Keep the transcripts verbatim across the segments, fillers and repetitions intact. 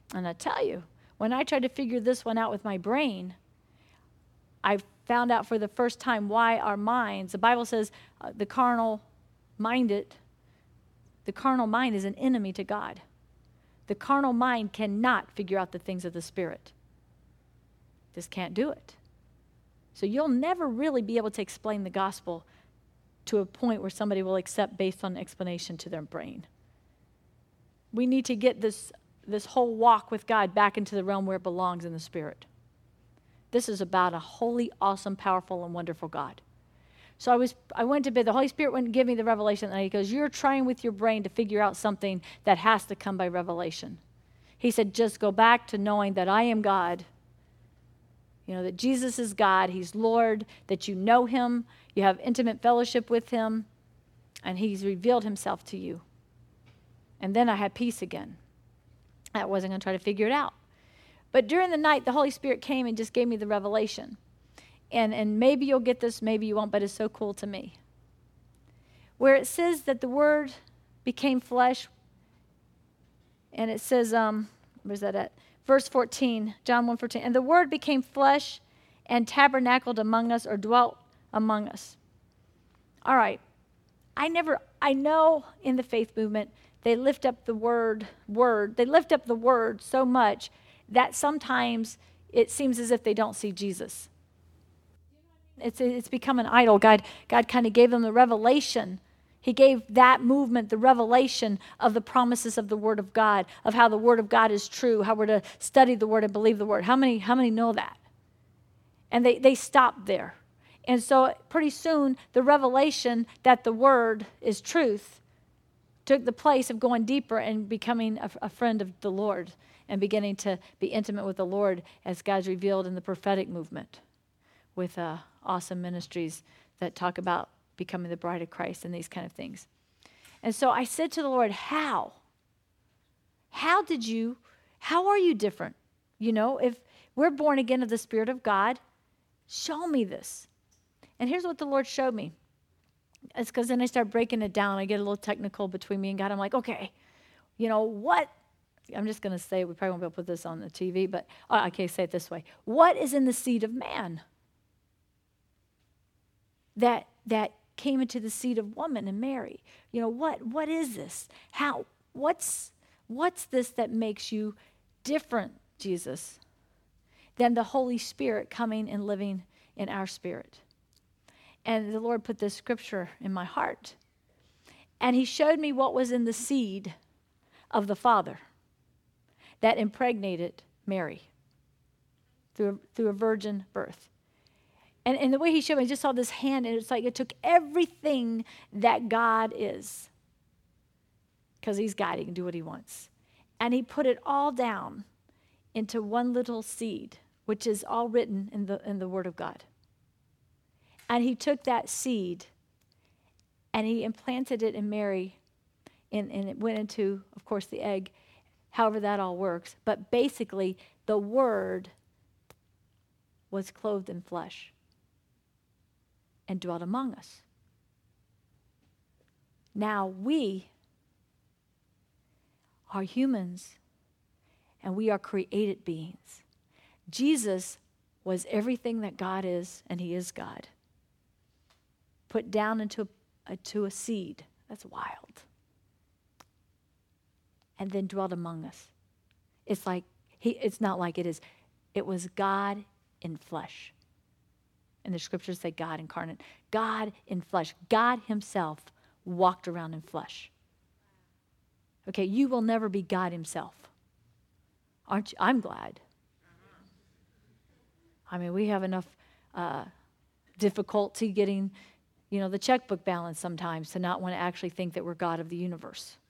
And I tell you, when I tried to figure this one out with my brain, I found out for the first time why our minds, the Bible says uh, the carnal minded, the carnal mind is an enemy to God. The carnal mind cannot figure out the things of the Spirit. Just can't do it. So you'll never really be able to explain the gospel to a point where somebody will accept based on explanation to their brain. We need to get this, this whole walk with God back into the realm where it belongs in the Spirit. This is about a holy, awesome, powerful, and wonderful God. So I was, I went to bed. The Holy Spirit wouldn't give me the revelation. And he goes, you're trying with your brain to figure out something that has to come by revelation. He said, just go back to knowing that I am God. You know, that Jesus is God. He's Lord. That you know him. You have intimate fellowship with him. And he's revealed himself to you. And then I had peace again. I wasn't going to try to figure it out. But during the night, the Holy Spirit came and just gave me the revelation. And, and maybe you'll get this, maybe you won't, but it's so cool to me. Where it says that the Word became flesh, and it says, um, where's that at? Verse fourteen, John one fourteen. And the Word became flesh and tabernacled among us, or dwelt among us. All right. I never, I know in the faith movement, they lift up the word, word. They lift up the word so much that sometimes it seems as if they don't see Jesus. It's, it's become an idol. God, God kind of gave them the revelation. He gave that movement the revelation of the promises of the Word of God, of how the Word of God is true, how we're to study the Word and believe the Word. How many, how many know that? And they, they stopped there. And so pretty soon, the revelation that the Word is truth took the place of going deeper and becoming a, a friend of the Lord and beginning to be intimate with the Lord as God's revealed in the prophetic movement with uh, awesome ministries that talk about becoming the bride of Christ and these kind of things. And so I said to the Lord, how? How did you, how are you different? You know, if we're born again of the Spirit of God, show me this. And here's what the Lord showed me. It's because then I start breaking it down. I get a little technical between me and God. I'm like, okay, you know, what? I'm just going to say, we probably won't be able to put this on the T V, but uh, I can't say it this way. What is in the seed of man that that came into the seed of woman and Mary? You know, what what is this? How, what's, what's this that makes you different, Jesus, than the Holy Spirit coming and living in our spirit? And the Lord put this scripture in my heart. And he showed me what was in the seed of the Father that impregnated Mary through, through a virgin birth. And, and the way he showed me, I just saw this hand, and it's like it took everything that God is, because he's God, he can do what he wants. And he put it all down into one little seed, which is all written in the in the Word of God. And he took that seed and he implanted it in Mary, and, and it went into, of course, the egg, however that all works. But basically, the Word was clothed in flesh and dwelt among us. Now we are humans, and we are created beings. Jesus was everything that God is, and he is God, put down into a, to a seed. That's wild. And then dwelt among us. It's like, he. It's not like it is. It was God in flesh. And the scriptures say God incarnate. God in flesh. God himself walked around in flesh. Okay, you will never be God himself. Aren't you? I'm glad. I mean, we have enough uh, difficulty getting, you know, the checkbook balance sometimes to not want to actually think that we're God of the universe.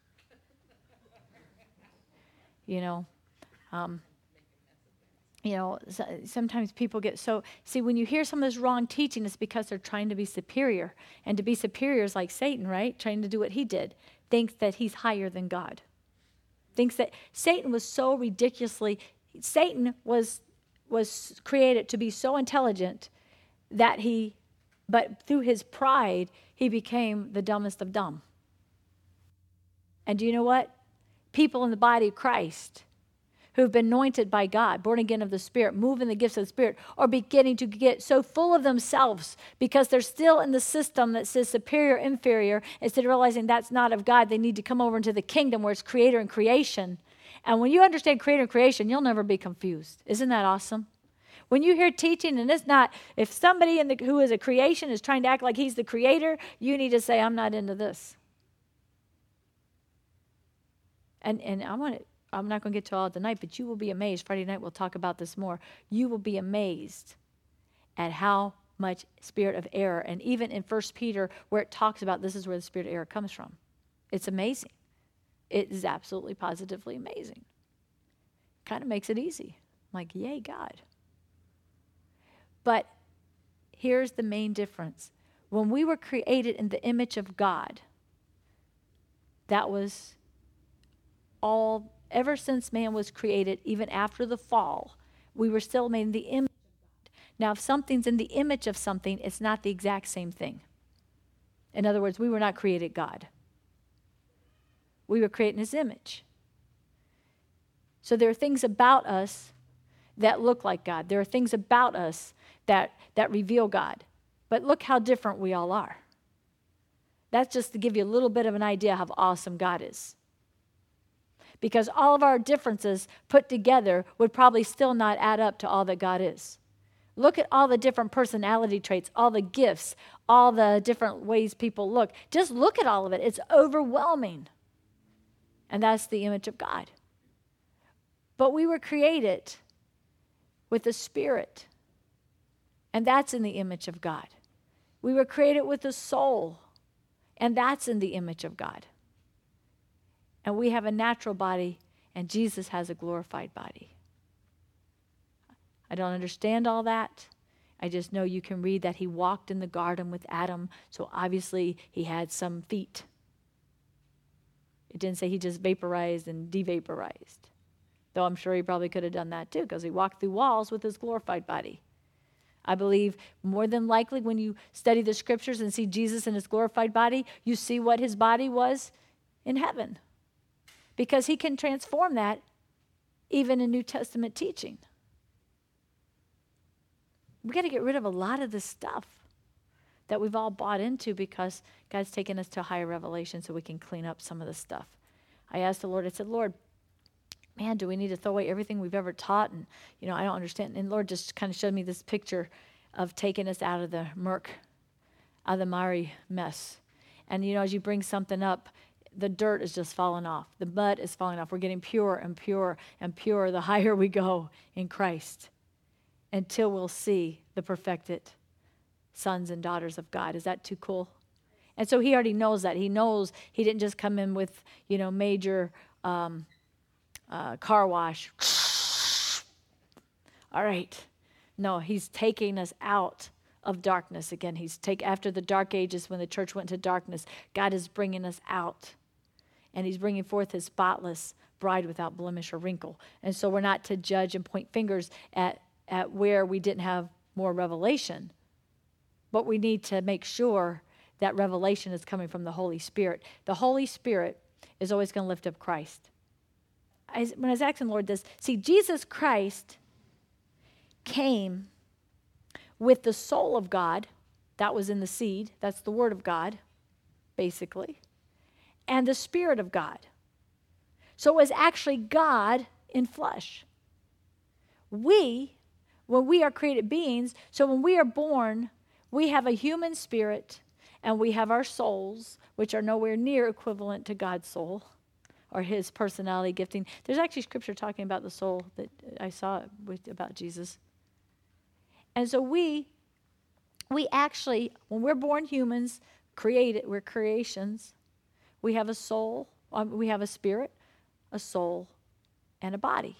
You know, um, you know, so, sometimes people get so, see, when you hear some of this wrong teaching, it's because they're trying to be superior. And to be superior is like Satan, right? Trying to do what he did. Thinks that he's higher than God. Thinks that Satan was so ridiculously, Satan was was created to be so intelligent that he, but through his pride, he became the dumbest of dumb. And do you know what? People in the body of Christ who've been anointed by God, born again of the Spirit, move in the gifts of the Spirit, are beginning to get so full of themselves because they're still in the system that says superior, inferior. Instead of realizing that's not of God, they need to come over into the kingdom where it's creator and creation. And when you understand creator and creation, you'll never be confused. Isn't that awesome? When you hear teaching and it's not, if somebody in the, who is a creation is trying to act like he's the creator, you need to say, I'm not into this. And and I want to, I'm not going to get to all tonight, but you will be amazed. Friday night we'll talk about this more. You will be amazed at how much spirit of error. And even in First Peter where it talks about this is where the spirit of error comes from. It's amazing. It is absolutely positively amazing. Kind of makes it easy. I'm like, yay, God. But here's the main difference. When we were created in the image of God, that was all, ever since man was created, even after the fall, we were still made in the image of God. Now, if something's in the image of something, it's not the exact same thing. In other words, we were not created God. We were created in his image. So there are things about us that look like God. There are things about us that, that reveal God. But look how different we all are. That's just to give you a little bit of an idea how awesome God is. Because all of our differences put together would probably still not add up to all that God is. Look at all the different personality traits, all the gifts, all the different ways people look. Just look at all of it. It's overwhelming. And that's the image of God. But we were created with the Spirit. And that's in the image of God. We were created with a soul. And that's in the image of God. And we have a natural body, and Jesus has a glorified body. I don't understand all that. I just know you can read that he walked in the garden with Adam, so obviously he had some feet. It didn't say he just vaporized and devaporized. Though I'm sure he probably could have done that too, because he walked through walls with his glorified body. I believe more than likely when you study the scriptures and see Jesus in his glorified body, you see what his body was in heaven. Because he can transform that even in New Testament teaching. We got to get rid of a lot of this stuff that we've all bought into because God's taken us to a higher revelation so we can clean up some of the stuff. I asked the Lord, I said, Lord, man, do we need to throw away everything we've ever taught? And, you know, I don't understand. And Lord just kind of showed me this picture of taking us out of the murk, out of the miry mess. And, you know, as you bring something up, the dirt is just falling off. The mud is falling off. We're getting pure and pure and pure the higher we go in Christ until we'll see the perfected sons and daughters of God. Is that too cool? And so he already knows that. He knows he didn't just come in with, you know, major um, uh, car wash. All right. No, he's taking us out of darkness again. He's take after the dark ages when the church went into darkness. God is bringing us out. And he's bringing forth his spotless bride without blemish or wrinkle. And so we're not to judge and point fingers at, at where we didn't have more revelation. But we need to make sure that revelation is coming from the Holy Spirit. The Holy Spirit is always going to lift up Christ. I, when I was asking the Lord this, see, Jesus Christ came with the soul of God. That was in the seed. That's the Word of God, basically. And the Spirit of God. So it was actually God in flesh. We, when we are created beings, so when we are born, we have a human spirit and we have our souls, which are nowhere near equivalent to God's soul or his personality gifting. There's actually scripture talking about the soul that I saw with, about Jesus. And so we, we actually, when we're born humans, created, we're creations. We have a soul, um, we have a spirit, a soul, and a body.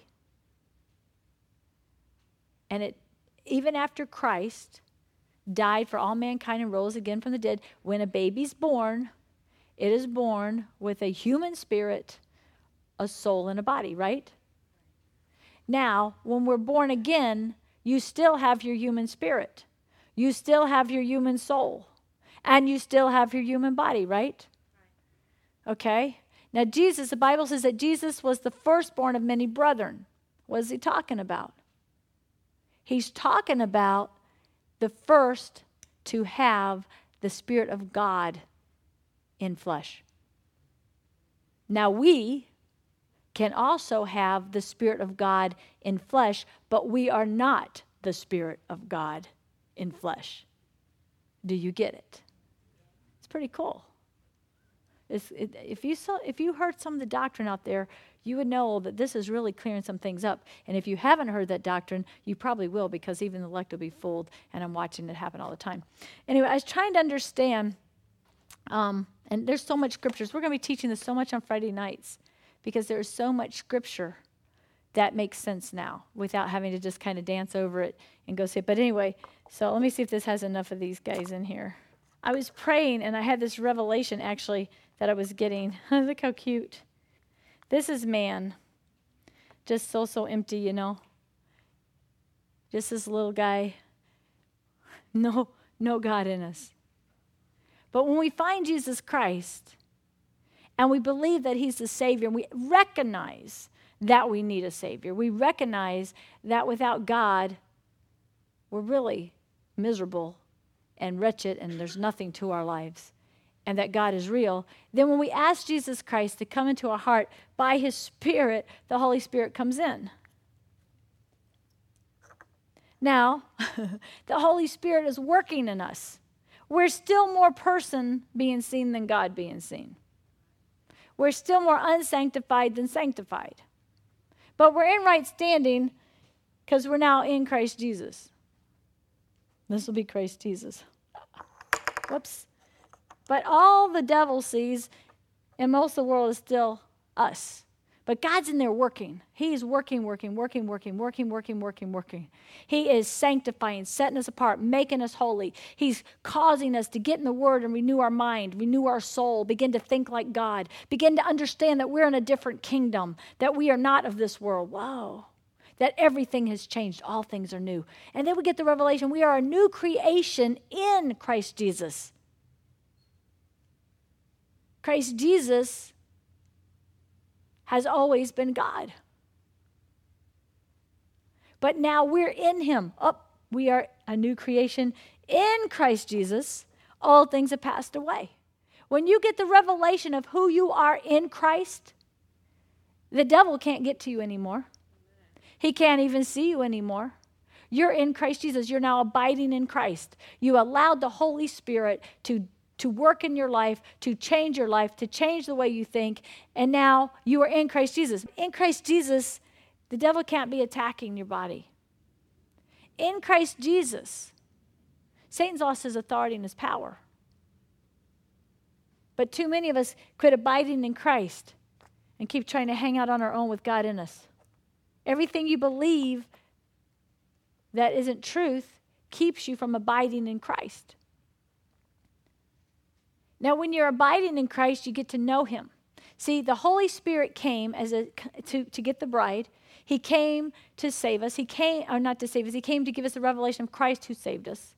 And it, even after Christ died for all mankind and rose again from the dead, when a baby's born, it is born with a human spirit, a soul, and a body, right? Now, when we're born again, you still have your human spirit. You still have your human soul. And you still have your human body, right? Okay? Now, Jesus, the Bible says that Jesus was the firstborn of many brethren. What is he talking about? He's talking about the first to have the Spirit of God in flesh. Now we can also have the Spirit of God in flesh, but we are not the Spirit of God in flesh. Do you get it? It's pretty cool. It's, it, if you saw, if you heard some of the doctrine out there, you would know that this is really clearing some things up. And if you haven't heard that doctrine, you probably will, because even the elect will be fooled, and I'm watching it happen all the time. Anyway, I was trying to understand, um, and there's so much scriptures. We're going to be teaching this so much on Friday nights, because there's so much scripture that makes sense now without having to just kind of dance over it and go see it. But anyway, so let me see if this has enough of these guys in here. I was praying, and I had this revelation, actually, that I was getting. Look how cute. This is man. Just so, so empty, you know. Just this little guy. No, no God in us. But when we find Jesus Christ, and we believe that he's the Savior, and we recognize that we need a Savior, we recognize that without God, we're really miserable and wretched, and there's nothing to our lives, and that God is real, then when we ask Jesus Christ to come into our heart by his Spirit, the Holy Spirit comes in. Now, the Holy Spirit is working in us. We're still more person being seen than God being seen. We're still more unsanctified than sanctified. But we're in right standing because we're now in Christ Jesus. This will be Christ Jesus. Whoops. But all the devil sees in most of the world is still us. But God's in there working. He's working, working, working, working, working, working, working, working. He is sanctifying, setting us apart, making us holy. He's causing us to get in the Word and renew our mind, renew our soul, begin to think like God, begin to understand that we're in a different kingdom, that we are not of this world. Whoa. That everything has changed. All things are new. And then we get the revelation. We are a new creation in Christ Jesus. Christ Jesus has always been God. But now we're in him. Oh, we are a new creation in Christ Jesus. All things have passed away. When you get the revelation of who you are in Christ, the devil can't get to you anymore. He can't even see you anymore. You're in Christ Jesus. You're now abiding in Christ. You allowed the Holy Spirit to to work in your life, to change your life, to change the way you think, and now you are in Christ Jesus. In Christ Jesus, the devil can't be attacking your body. In Christ Jesus, Satan's lost his authority and his power. But too many of us quit abiding in Christ and keep trying to hang out on our own with God in us. Everything you believe that isn't truth keeps you from abiding in Christ. Now, when you're abiding in Christ, you get to know him. See, the Holy Spirit came as a to, to get the bride. He came to save us. He came, or not to save us, he came to give us the revelation of Christ who saved us.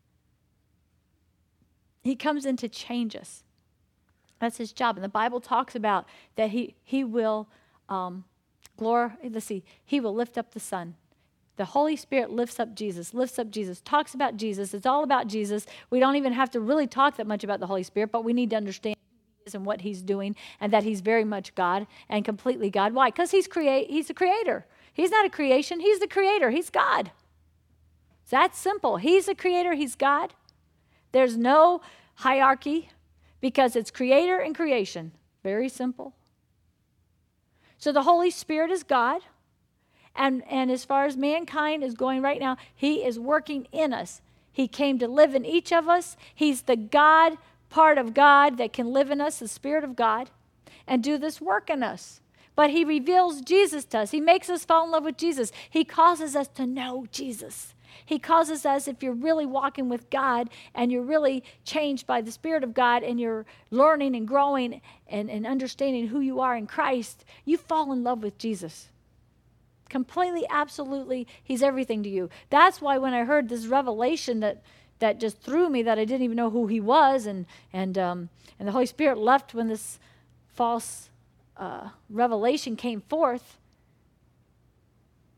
He comes in to change us. That's his job. And the Bible talks about that he, he will, um, glor- let's see, he will lift up the Son. The Holy Spirit lifts up Jesus, lifts up Jesus, talks about Jesus. It's all about Jesus. We don't even have to really talk that much about the Holy Spirit, but we need to understand who he is and what he's doing, and that he's very much God and completely God. Why? Because he's create. He's the creator. He's not a creation. He's the creator. He's God. It's that simple. He's the creator. He's God. There's no hierarchy because it's creator and creation. Very simple. So the Holy Spirit is God. And, and as far as mankind is going right now, he is working in us. He came to live in each of us. He's the God, part of God that can live in us, the Spirit of God, and do this work in us. But he reveals Jesus to us. He makes us fall in love with Jesus. He causes us to know Jesus. He causes us, if you're really walking with God and you're really changed by the Spirit of God and you're learning and growing and, and understanding who you are in Christ, you fall in love with Jesus. Completely, absolutely, he's everything to you. That's why when I heard this revelation that that just threw me, that I didn't even know who he was, and and um, and the Holy Spirit left when this false uh, revelation came forth,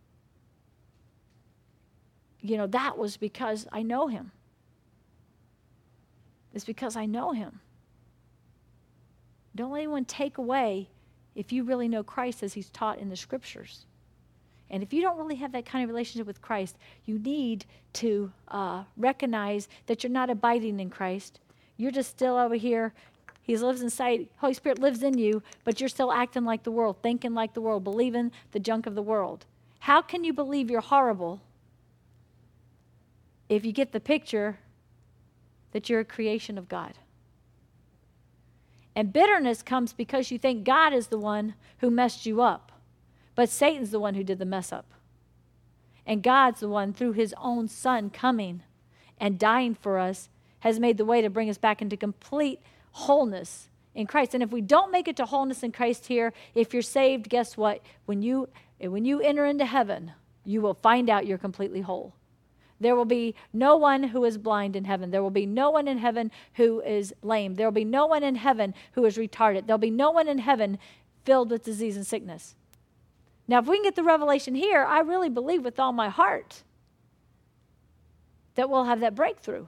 you know, that was because I know him. It's because I know him. Don't let anyone take away if you really know Christ as he's taught in the scriptures. And if you don't really have that kind of relationship with Christ, you need to uh, recognize that you're not abiding in Christ. You're just still over here. He lives inside. Holy Spirit lives in you, but you're still acting like the world, thinking like the world, believing the junk of the world. How can you believe you're horrible if you get the picture that you're a creation of God? And bitterness comes because you think God is the one who messed you up, but Satan's the one who did the mess up. And God's the one, through his own son coming and dying for us, has made the way to bring us back into complete wholeness in Christ. And if we don't make it to wholeness in Christ here, if you're saved, guess what? When you, when you enter into heaven, you will find out you're completely whole. There will be no one who is blind in heaven. There will be no one in heaven who is lame. There will be no one in heaven who is retarded. There will be no one in heaven filled with disease and sickness. Now, if we can get the revelation here, I really believe with all my heart that we'll have that breakthrough.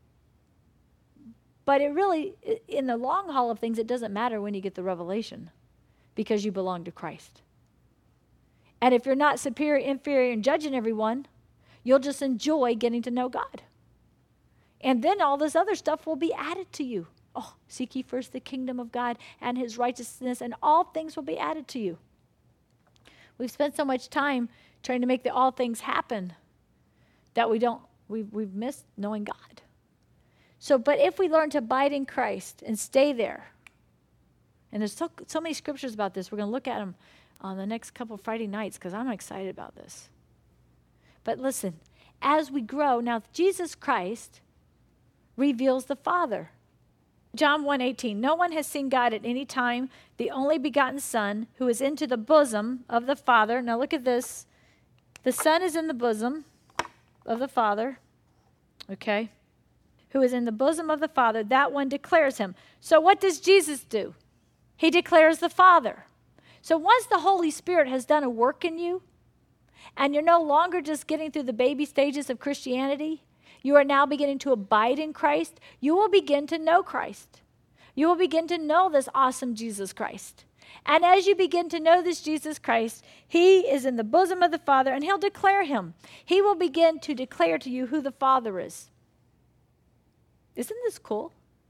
But it really, in the long haul of things, it doesn't matter when you get the revelation because you belong to Christ. And if you're not superior, inferior, and judging everyone, you'll just enjoy getting to know God. And then all this other stuff will be added to you. Oh, seek ye first the kingdom of God and his righteousness, and all things will be added to you. We've spent so much time trying to make the all things happen that we don't, we've, we've missed knowing God. So, but if we learn to abide in Christ and stay there, and there's so, so many scriptures about this, we're going to look at them on the next couple Friday nights because I'm excited about this. But listen, as we grow, now Jesus Christ reveals the Father. John one eighteen, no one has seen God at any time, the only begotten Son, who is into the bosom of the Father. Now look at this. The Son is in the bosom of the Father, okay, who is in the bosom of the Father. That one declares him. So what does Jesus do? He declares the Father. So once the Holy Spirit has done a work in you, and you're no longer just getting through the baby stages of Christianity, you are now beginning to abide in Christ, you will begin to know Christ. You will begin to know this awesome Jesus Christ. And as you begin to know this Jesus Christ, he is in the bosom of the Father, and he'll declare him. He will begin to declare to you who the Father is. Isn't this cool?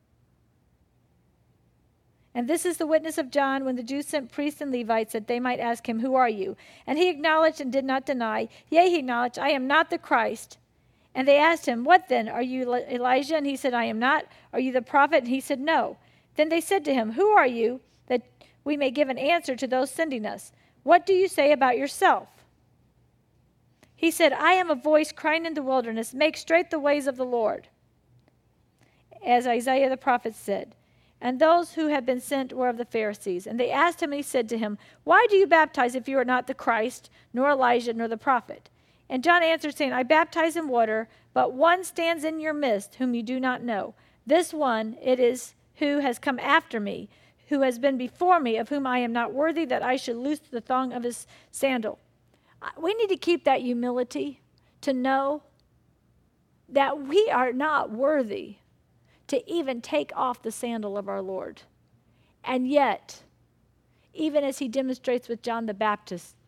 And this is the witness of John when the Jews sent priests and Levites that they might ask him, who are you? And he acknowledged and did not deny. Yea, he acknowledged, I am not the Christ. And they asked him, what then? Are you Elijah? And he said, I am not. Are you the prophet? And he said, no. Then they said to him, who are you, that we may give an answer to those sending us? What do you say about yourself? He said, I am a voice crying in the wilderness, make straight the ways of the Lord. As Isaiah the prophet said. And those who had been sent were of the Pharisees. And they asked him, and he said to him, why do you baptize if you are not the Christ, nor Elijah, nor the prophet? And John answered, saying, I baptize in water, but one stands in your midst, whom you do not know. This one it is who has come after me, who has been before me, of whom I am not worthy that I should loose the thong of his sandal. We need to keep that humility to know that we are not worthy to even take off the sandal of our Lord. And yet, even as he demonstrates with John the Baptist,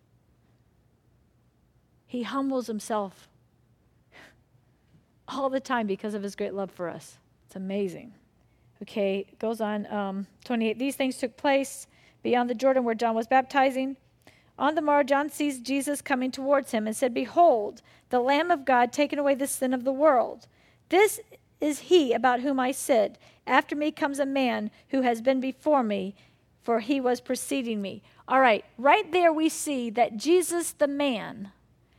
he humbles himself all the time because of his great love for us. It's amazing. Okay, it goes on, um, twenty-eight. These things took place beyond the Jordan where John was baptizing. On the morrow, John sees Jesus coming towards him and said, behold, the Lamb of God taking away the sin of the world. This is he about whom I said, after me comes a man who has been before me, for he was preceding me. All right, right there we see that Jesus the man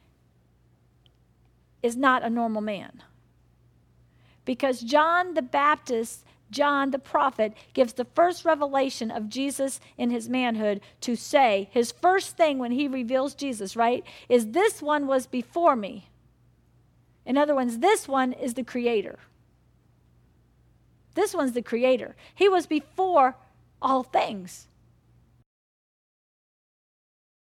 is not a normal man. Because John the Baptist, John the prophet, gives the first revelation of Jesus in his manhood to say, his first thing when he reveals Jesus, right, is this one was before me. In other words, this one is the creator. This one's the creator. He was before all things.